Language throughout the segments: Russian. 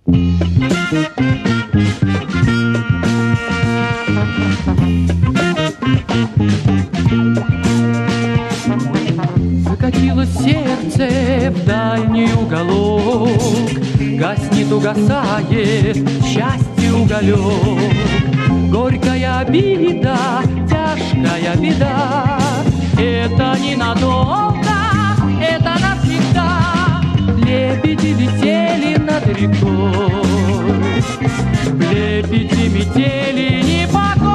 Закатилось сердце в дальний уголок, гаснет, угасает счастье уголек. Горькая обида, тяжкая беда, это ненадолго, это навсегда. Лебеди летели над рекой, лебеди метели непокой.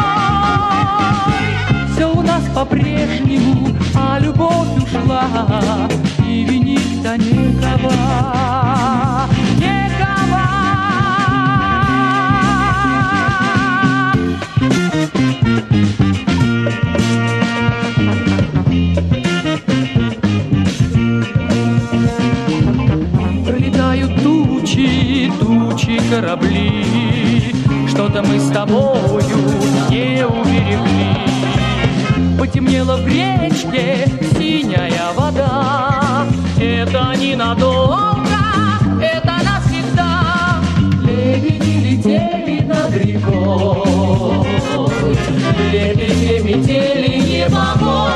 Все у нас по-прежнему, а любовь ушла, и винить-то некого, некого. Пролетают тучи, тучи корабли, что-то мы с тобою не уберегли. Потемнело в речке синяя вода, это ненадолго, это навсегда. Лебеди летели над рекой, лебеди метели непокой.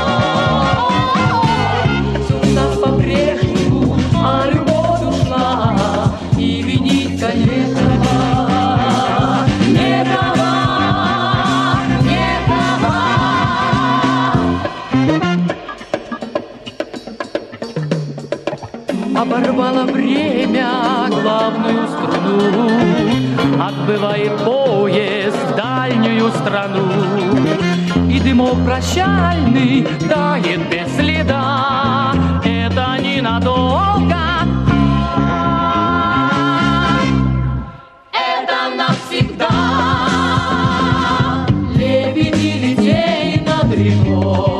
Все у нас по-прежнему, а любовь ушла, и винить-то некого, некого. Оборвало время главную струну, отбывает поезд в дальнюю страну, и дымок прощальный тает без следа, это ненадолго, это навсегда. Лебеди летели над рекой,